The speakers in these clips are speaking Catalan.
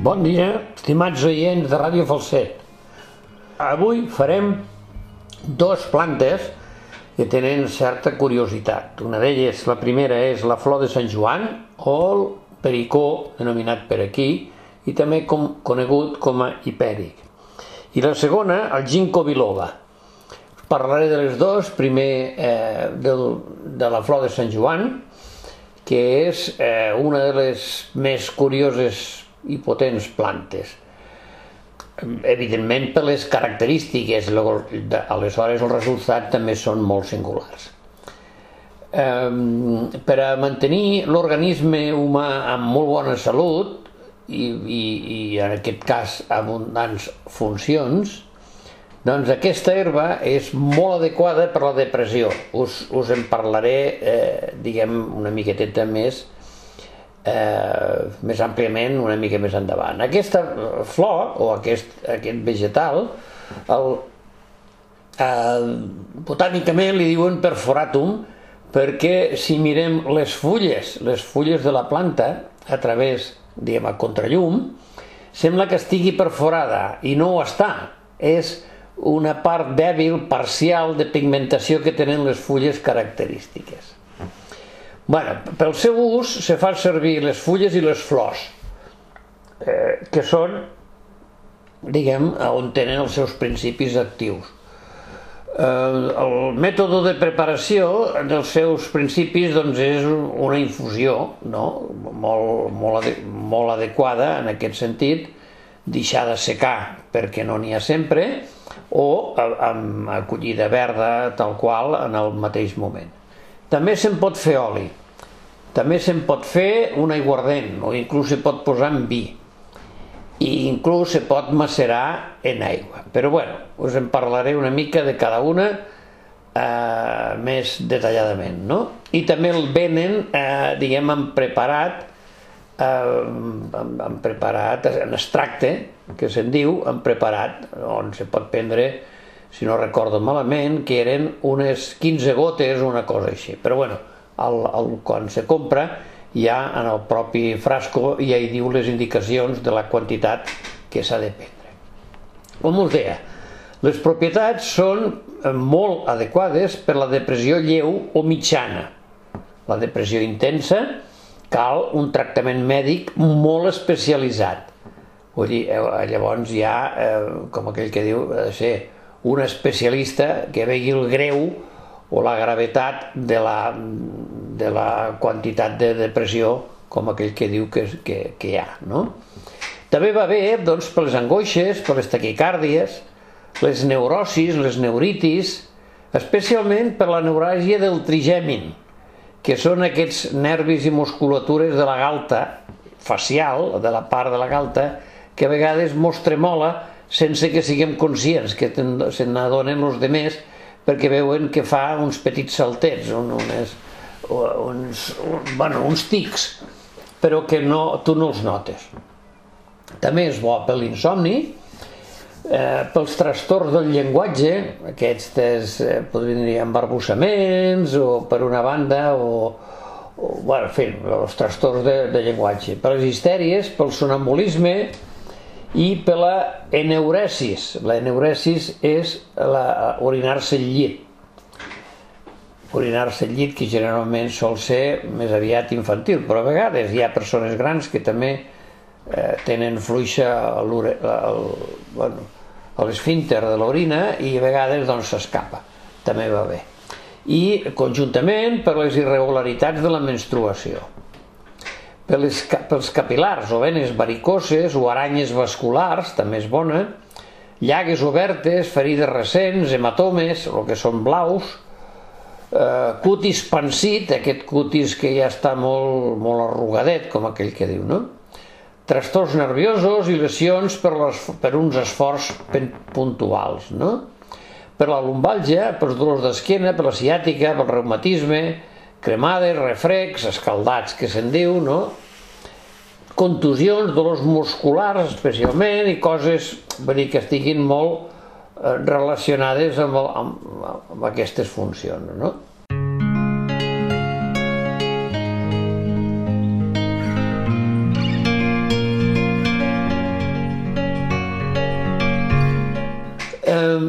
Bon dia, estimats oients de Ràdio Falset. Avui farem dues plantes que tenen certa curiositat. Una d'elles, la primera, és la flor de Sant Joan, o el pericó, denominat per aquí, i també conegut com a hipèric. I la segona, el ginkgo biloba. Parlaré de les dues, primer de la flor de Sant Joan, que és una de les més curioses i potents plantes. Evidentment per les característiques, aleshores els resultats també són molt singulars. Per a mantenir l'organisme humà amb molt bona salut i en aquest cas abundants funcions, doncs aquesta herba és molt adequada per a la depressió. Us en parlaré, diguem, una miqueteta més àmpliament una mica més endavant. Aquesta flor o aquest vegetal botànicament li diuen perforatum perquè si mirem les fulles de la planta a través, diguem, a contrallum, sembla que estigui perforada i no ho està. És una part dèbil, parcial de pigmentació que tenen les fulles característiques. Pel seu ús se fan servir les fulles i les flors, que són, diguem, on tenen els seus principis actius. El mètode de preparació dels seus principis és una infusió molt adequada en aquest sentit, deixar de secar perquè no n'hi ha sempre, o amb acollida verda tal qual en el mateix moment. També se'n pot fer oli, també se'n pot fer un aiguardent, o inclús se pot posar en vi, i inclús se pot macerar en aigua. Però bueno, us en parlaré una mica de cada una més detalladament, no? I també el venen, diguem, en preparat, en extracte, que se'n diu, en preparat, on se pot prendre, si no recordo malament, que eren unes 15 gotes o una cosa així. Però bueno, quan se compra, ja en el propi frasco ja hi diu les indicacions de la quantitat que s'ha de prendre. Com us deia, les propietats són molt adequades per la depressió lleu o mitjana. La depressió intensa cal un tractament mèdic molt especialitzat. Vull dir, llavors ja, com aquell que diu, ha de ser un especialista que vegi el greu o la gravetat de la quantitat de depressió, com aquell que diu que hi ha. També va bé per les angoixes, per les taquicàrdies, les neurosis, les neuritis, especialment per la neuràlgia del trigèmin, que són aquests nervis i musculatures de la galta facial, de la part de la galta, que a vegades mos tremola sense que siguem conscients, que se n'adonen els altres perquè veuen que fa uns petits saltets, uns tics, però que tu no els notes. També és bo per l'insomni, pels trastorns del llenguatge, aquests podrien dir embarbussaments, o per una banda, en fi, els trastorns de llenguatge, per les histèries, pel sonambulisme, i per la eneuresis. La eneuresis és orinar-se al llit. Orinar-se al llit, que generalment sol ser més aviat infantil, però a vegades hi ha persones grans que també tenen fluixa l'esfínter de l'orina i a vegades s'escapa. També va bé. I conjuntament per les irregularitats de la menstruació. Pels capil·lars o venes varicoses o aranyes vasculars, també és bona, llagues obertes, ferides recents, hematomes, el que són blaus, cutis pansit, aquest cutis que ja està molt arrugadet, com aquell que diu, no? Trastorns nerviosos i lesions per uns esforços puntuals, no? Per la lumbàlgia, pels dolors d'esquena, per la ciàtica, pel reumatisme, cremades, refrecs, escaldats, que se'n diu, no? Contusions, dolors musculars especialment, i coses que estiguin molt relacionades amb aquestes funcions, no?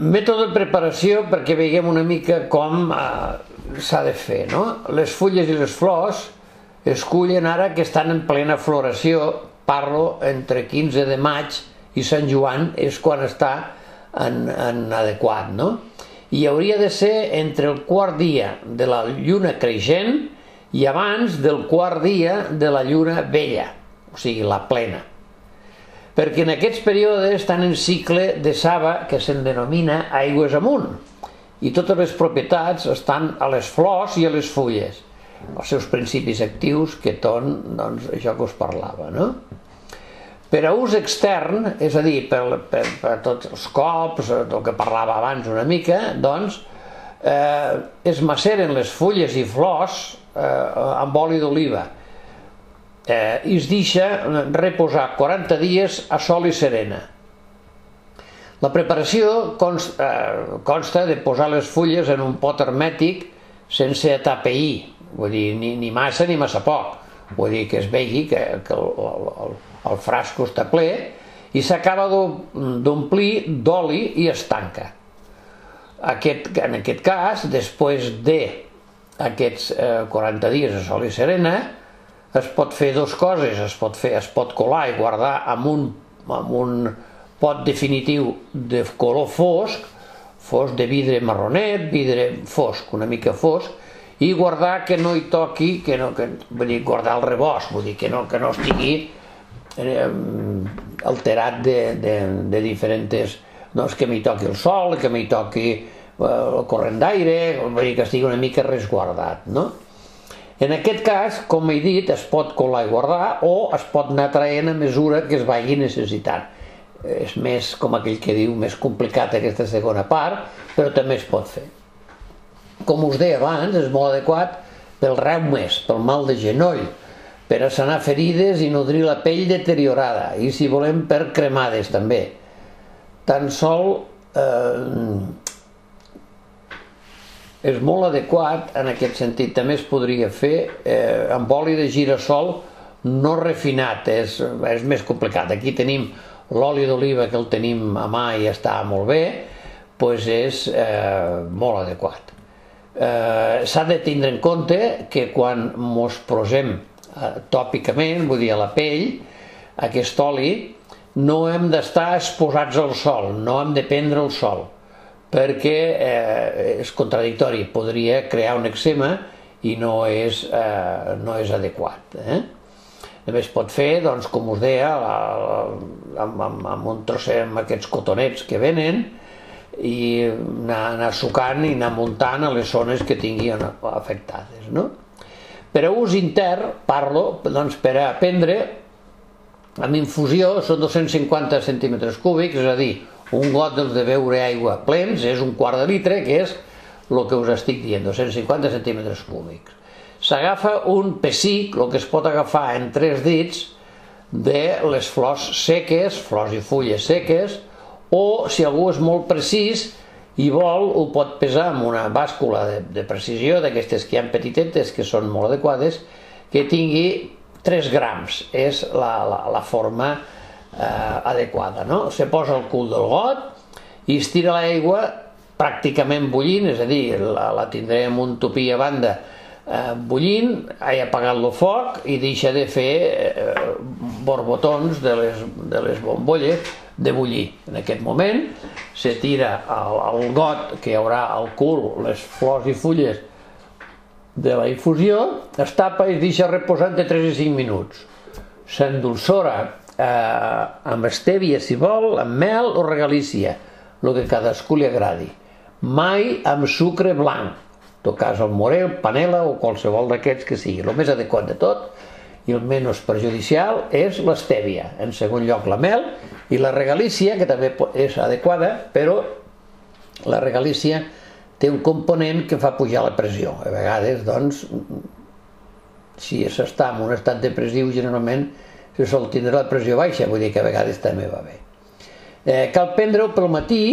Mètode de preparació perquè veiem una mica com s'ha de fer, no? Les fulles i les flors es cullen ara que estan en plena floració, parlo entre 15 de maig i Sant Joan és quan està en adequat, no? I hauria de ser entre el quart dia de la lluna creixent i abans del quart dia de la lluna vella, o sigui, la plena. Perquè en aquests períodes estan en cicle de saba que se'n denomina aigües amunt i totes les propietats estan a les flors i a les fulles, els seus principis actius que són, doncs, això que us parlava, no? Per a ús extern, és a dir, per tots els cops, el que parlava abans una mica, doncs, es maceren les fulles i flors amb oli d'oliva i es deixa reposar 40 dies a sol i serena. La preparació consta de posar les fulles en un pot hermètic sense atapeir, vull dir, ni massa ni massa poc, vull dir que es vegi que el frasco està ple i s'acaba d'omplir d'oli i es tanca. En aquest cas, després d'aquests 40 dies a sol i serena, es pot fer dues coses, es pot colar i guardar en un pot definitiu de color fosc de vidre marronet, vidre fosc, una mica fosc, i guardar que no hi toqui, vull dir, guardar el rebost, vull dir, que no estigui alterat de diferents, doncs que m'hi toqui el sol, que m'hi toqui el corrent d'aire, vull dir que estigui una mica resguardat, no? En aquest cas, com he dit, es pot colar i guardar o es pot anar traient a mesura que es vagi necessitant. És més, com aquell que diu, més complicat aquesta segona part, però també es pot fer. Com us deia abans, és molt adequat pel reumes, pel mal de genoll, per a sanar ferides i nodrir la pell deteriorada, i si volem per cremades també. Tan sol és molt adequat en aquest sentit. També es podria fer amb oli de girassol no refinat, és més complicat. Aquí tenim l'oli d'oliva que el tenim a mà i està molt bé, doncs és molt adequat. S'ha de tindre en compte que quan mos posem tòpicament, vull dir a la pell, aquest oli, no hem d'estar exposats al sol, no hem de prendre el sol, perquè és contradictori, podria crear un eczema i no és adequat. També es pot fer, doncs, com us deia, amb un trosset, amb aquests cotonets que venen, i anar sucant i anar muntant a les zones que tinguin afectades, no? Per a ús intern, parlo, doncs, per a prendre amb infusió són 250 centímetres cúbics, és a dir, un got de beure aigua plens és un quart de litre, que és el que us estic dient, 250 centímetres cúbics. S'agafa un pessic, el que es pot agafar en 3 dits, de les flors seques, flors i fulles seques, o si algú és molt precís i vol, ho pot pesar amb una bàscula de precisió, d'aquestes que hi ha petitetes, que són molt adequades, que tingui 3 grams, és la forma adequada, no? Se posa al cul del got i es tira l'aigua pràcticament bullint, és a dir, la tindrem un tupí a banda bullint, he apagat el foc i deixa de fer borbotons de les bombolles de bullir. En aquest moment se tira al got que hi haurà al cul les flors i fulles de la infusió, es tapa i es deixa reposar entre 3 i 5 minuts. S'endolçora amb estèvia si vol, amb mel o regalícia, el que cadascú li agradi. Mai amb sucre blanc, en tot cas el morel, panela o qualsevol d'aquests que sigui. El més adequat de tot i el menys perjudicial és l'estèvia. En segon lloc la mel i la regalícia, que també és adequada, però la regalícia té un component que fa pujar la pressió. A vegades, doncs, si s'està en un estat depressiu, generalment se sol tindre la pressió baixa, vull dir que a vegades també va bé. Cal prendre-ho pel matí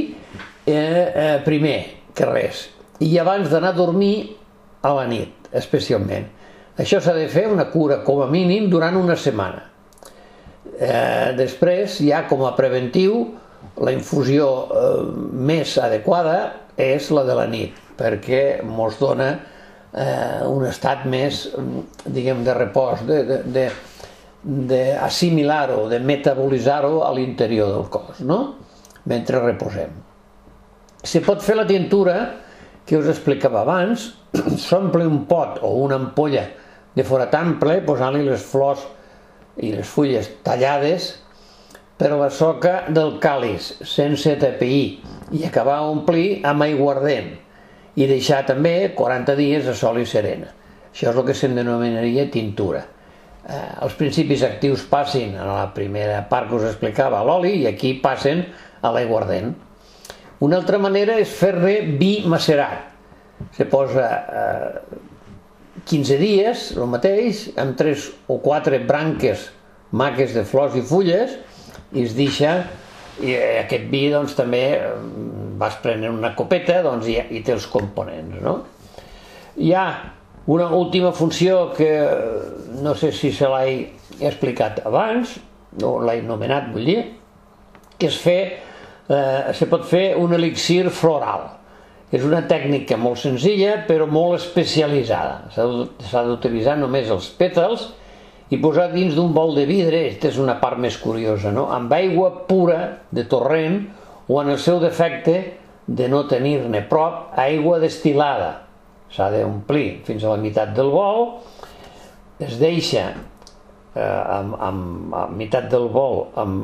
primer que res, i abans d'anar a dormir a la nit, especialment. Això s'ha de fer una cura com a mínim durant una setmana. Després, ja com a preventiu, la infusió més adequada és la de la nit, perquè ens dona un estat més, diguem, de repòs, d'assimilar-ho, de metabolitzar-ho a l'interior del cos, no? Mentre reposem. Se pot fer la tintura que us explicava abans, s'omple un pot o una ampolla de forat ample, posant-li les flors i les fulles tallades per la soca del càliz, sense tapeir, i acabar d'omplir amb aiguardent i deixar també 40 dies a sol i serena. Això és el que se'n denominaria tintura. Els principis actius passin a la primera part que us explicava, a l'oli, i aquí passen a l'aiguardent. Una altra manera és fer-ne vi macerat. Se posa 15 dies, el mateix, amb 3 o 4 branques maques de flors i fulles, i es deixa, i aquest vi doncs també vas prenent una copeta i té els components, no? Hi ha una última funció que no sé si se l'he explicat abans, no l'he anomenat, vull dir, que se pot fer un elixir floral. És una tècnica molt senzilla però molt especialitzada. S'ha d'utilitzar només els pètals i posar dins d'un bol de vidre, aquesta és una part més curiosa, no? Amb aigua pura de torrent o, en el seu defecte, de no tenir-ne prop, aigua destil·lada. S'ha d'omplir fins a la meitat del bol, es deixa a meitat del bol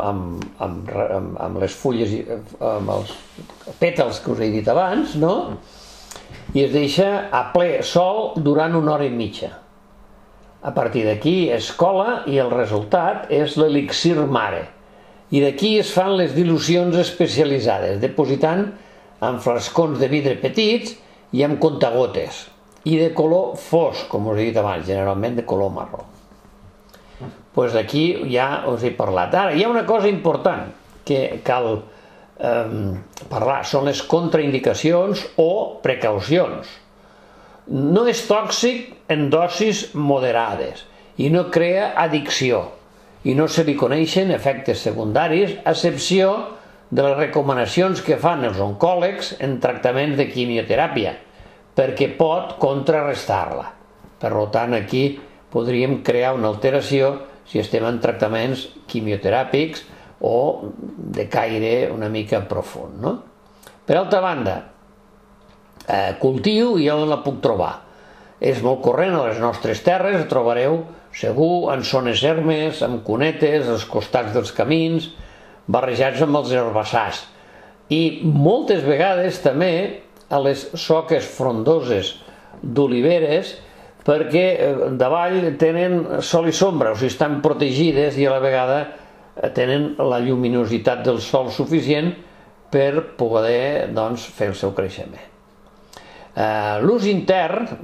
amb les fulles, amb els pètals que us he dit abans, no? I es deixa a ple sol durant 1 hora i mitja. A partir d'aquí es cola i el resultat és l'elixir mare. I d'aquí es fan les dilucions especialitzades, depositant en flascons de vidre petits i amb contagotes, i de color fosc, com us he dit abans, generalment de color marró. Doncs d'aquí ja us he parlat. Ara, hi ha una cosa important que cal parlar, són les contraindicacions o precaucions. No és tòxic en dosis moderades i no crea addicció i no se li coneixen efectes secundaris a excepció de les recomanacions que fan els oncòlegs en tractaments de quimioteràpia perquè pot contrarrestar-la. Per tant, aquí podríem crear una alteració si estem en tractaments quimioteràpics o de caire una mica profund, no? Per altra banda, cultiu i on la puc trobar. És molt corrent a les nostres terres, la trobareu segur en zones ermes, amb cunetes, als costats dels camins, barrejats amb els herbassars. I moltes vegades també a les soques frondoses d'oliveres, perquè davall tenen sol i sombra, o sigui, estan protegides i a la vegada tenen la lluminositat del sol suficient per poder fer el seu creixement. L'ús intern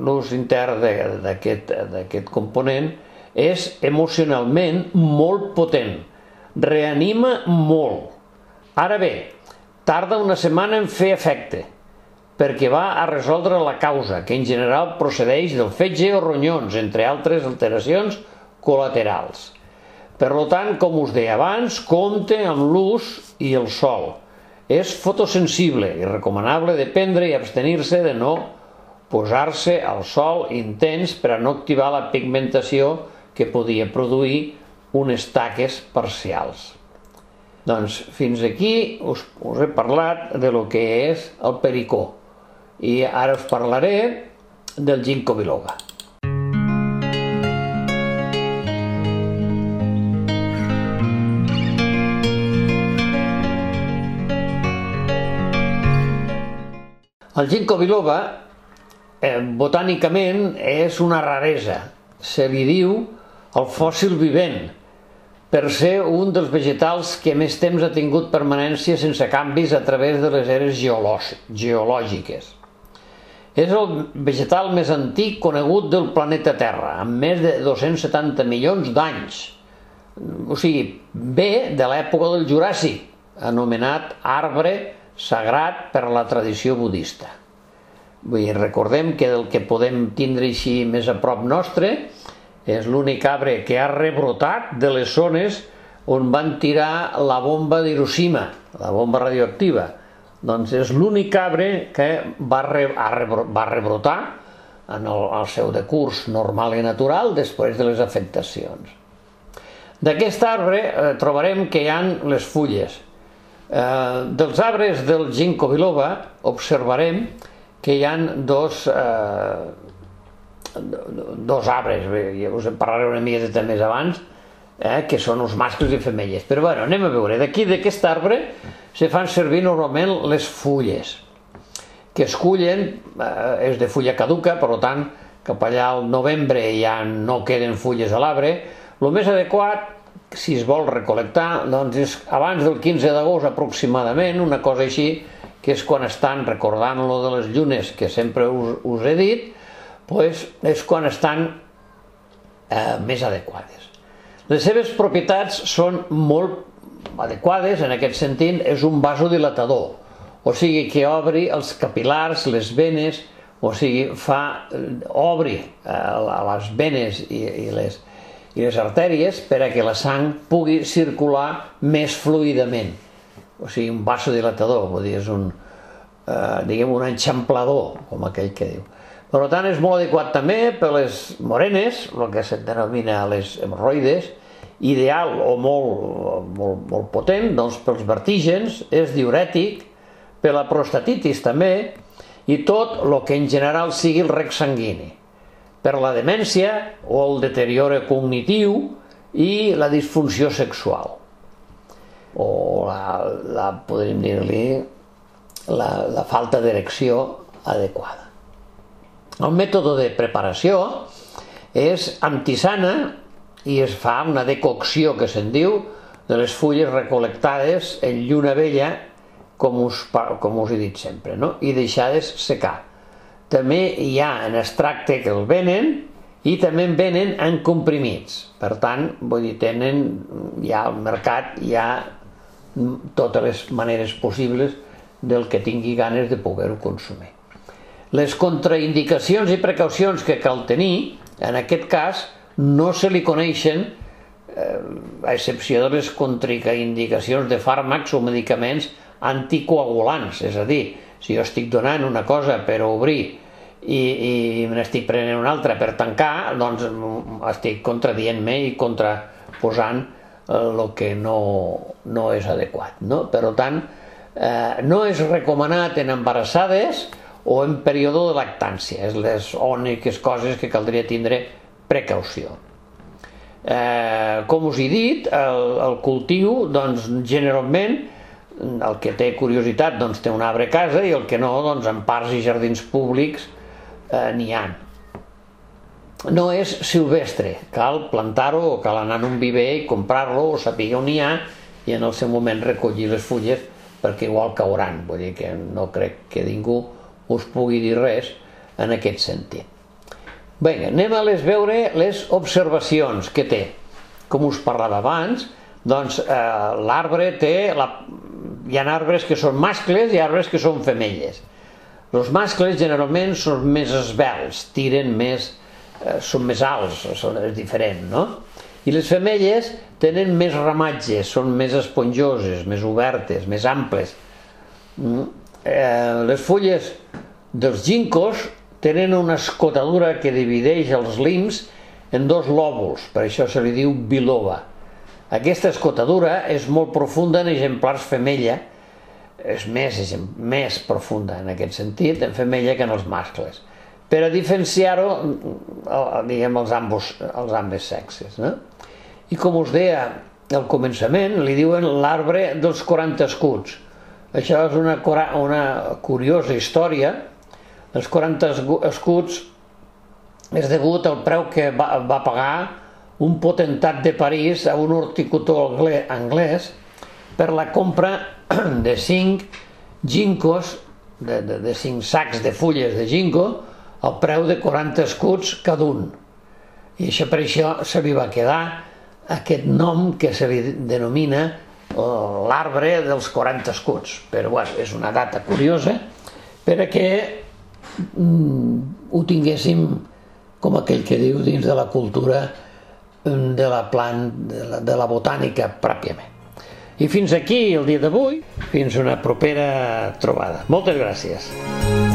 d'aquest component és emocionalment molt potent, reanima molt. Ara bé, tarda una setmana en fer efecte, perquè va a resoldre la causa, que en general procedeix del fetge o ronyons, entre altres alteracions col·laterals. Per tant, com us deia abans, compte amb l'ús i el sol. És fotosensible i recomanable de prendre i abstenir-se de no posar-se al sol intens per a no activar la pigmentació que podia produir unes taques parcials. Doncs fins aquí us he parlat de lo que és el pericó i ara us parlaré del ginkgo biloba. El ginkgo biloba, botànicament, és una raresa. Se li diu el fòssil vivent, per ser un dels vegetals que més temps ha tingut permanència sense canvis a través de les eres geològiques. És el vegetal més antic conegut del planeta Terra, amb més de 270 milions d'anys. O sigui, ve de l'època del Juràssic, anomenat arbre sagrat per la tradició budista. Recordem que el que podem tindre així més a prop nostre és l'únic arbre que ha rebrotat de les zones on van tirar la bomba d'Hiroshima, la bomba radioactiva, doncs és l'únic arbre que va rebrotar en el seu decurs normal i natural després de les afectacions. D'aquest arbre trobarem que hi ha les fulles. Dels arbres del ginkgo biloba observarem que hi ha dos arbres, us en parlaré una miqueta més abans, que són els mascles i femelles. Però bueno, anem a veure. D'aquí, d'aquest arbre, se fan servir normalment les fulles, que es cullen, és de fulla caduca, per tant, cap allà al novembre ja no queden fulles a l'arbre. El més adequat, si es vol recol·lectar, doncs és abans del 15 d'agost aproximadament, una cosa així, que és quan estan, recordant lo de les llunes que sempre us he dit, doncs és quan estan més adequades. Les seves propietats són molt adequades, en aquest sentit, és un vasodilatador, o sigui que obri els capil·lars, les venes, o sigui, obri les venes i les artèries per a que la sang pugui circular més fluidament. O sigui, un vasodilatador, vull dir, és un enxamplador, com aquell que diu. Per tant, és molt adequat també per les morenes, el que se denomina les hemorroides, ideal o molt potent, doncs pels vertígens, és diürètic, per la prostatitis també, i tot el que en general sigui el rec sanguini, per la demència o el deteriore cognitiu i la disfunció sexual, o podríem dir-li la falta d'erecció adequada. El mètode de preparació és amb tisana i es fa una decocció, que se'n diu, de les fulles recol·lectades en lluna vella, com us he dit sempre, i deixades secar. També hi ha en extracte que el venen i també en venen en comprimits. Per tant, vull dir, ja al mercat hi ha totes les maneres possibles del que tingui ganes de poder-ho consumir. Les contraindicacions i precaucions que cal tenir, en aquest cas, no se li coneixen, a excepció de les contraindicacions de fàrmacs o medicaments anticoagulants. És a dir, si jo estic donant una cosa per obrir i me n'estic prenent una altra per tancar, doncs estic contradient-me i contraposant el que no és adequat. Per tant, no és recomanat en embarassades o en període de lactància. És les úniques coses que caldria tindre precaució. Com us he dit, el cultiu, doncs, generalment, el que té curiositat té un arbre a casa i el que no, doncs, en parcs i jardins públics n'hi ha. No és silvestre, cal plantar-ho o cal anar en un viver i comprar-lo o saber on hi ha i en el seu moment recollir les fulles perquè igual cauran. Vull dir que no crec que ningú us pugui dir res en aquest sentit. Bé, anem a veure les observacions que té. Com us parlava abans, doncs l'arbre té... Hi ha arbres que són mascles i arbres que són femelles. Els mascles generalment són més esvelts, tiren més, són més alts, és diferent, no? I les femelles tenen més ramatges, són més esponjoses, més obertes, més amples. Les fulles dels ginkgos tenen una escotadura que divideix els lims en dos lòbuls, per això se li diu biloba. Aquesta escotadura és molt profunda en exemplars femella, és més profunda en aquest sentit, en femella que en els mascles, per a diferenciar-ho, diguem, els ambos sexes. I com us deia al començament, li diuen l'arbre dels 40 escuts. Això és una curiosa història. Els 40 escuts és degut al preu que va pagar un potentat de París a un horticultor anglès per la compra de 5 ginkgos, de 5 sacs de fulles de ginkgo, al preu de 40 escuts cada un. I per això se li va quedar aquest nom que se li denomina l'arbre dels 40 escuts. Però és una data curiosa perquè ho tinguéssim, com aquell que diu, dins de la cultura de la botànica pròpiament. I fins aquí el dia d'avui, fins una propera trobada. Moltes gràcies.